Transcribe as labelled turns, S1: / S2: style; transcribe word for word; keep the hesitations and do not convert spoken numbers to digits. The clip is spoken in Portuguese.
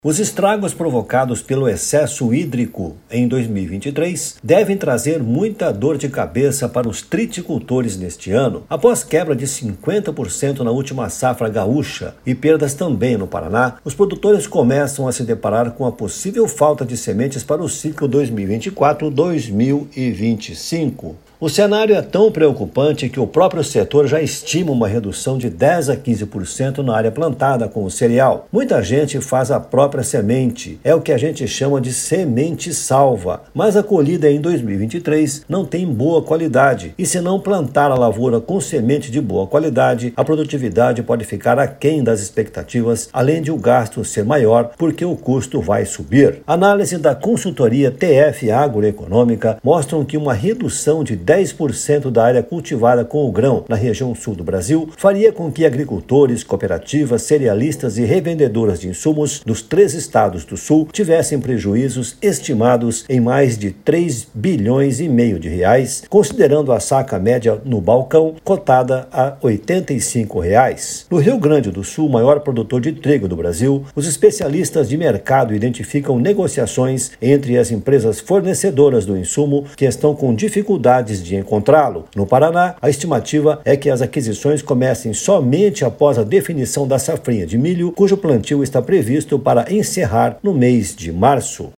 S1: Os estragos provocados pelo excesso hídrico em dois mil e vinte e três devem trazer muita dor de cabeça para os triticultores neste ano, após quebra de cinquenta por cento na última safra gaúcha e perdas também no Paraná. Os produtores começam a se deparar com a possível falta de sementes para o ciclo dois mil e vinte e quatro a dois mil e vinte e cinco. O cenário é tão preocupante que o próprio setor já estima uma redução de dez a quinze por cento na área plantada com o cereal. Muita gente faz a própria semente, é o que a gente chama de semente salva, mas a colhida em dois mil e vinte e três não tem boa qualidade, e se não plantar a lavoura com semente de boa qualidade, a produtividade pode ficar aquém das expectativas, além de o gasto ser maior, porque o custo vai subir. Análise da consultoria T F Agroeconômica mostram que uma redução de dez por cento da área cultivada com o grão na região sul do Brasil faria com que agricultores, cooperativas, cerealistas e revendedoras de insumos dos três estados do sul tivessem prejuízos estimados em mais de três bilhões e meio de reais, considerando a saca média no balcão cotada a oitenta e cinco reais. No Rio Grande do Sul, maior produtor de trigo do Brasil, os especialistas de mercado identificam negociações entre as empresas fornecedoras do insumo que estão com dificuldades de encontrá-lo. No Paraná, a estimativa é que as aquisições comecem somente após a definição da safrinha de milho, cujo plantio está previsto para encerrar no mês de março.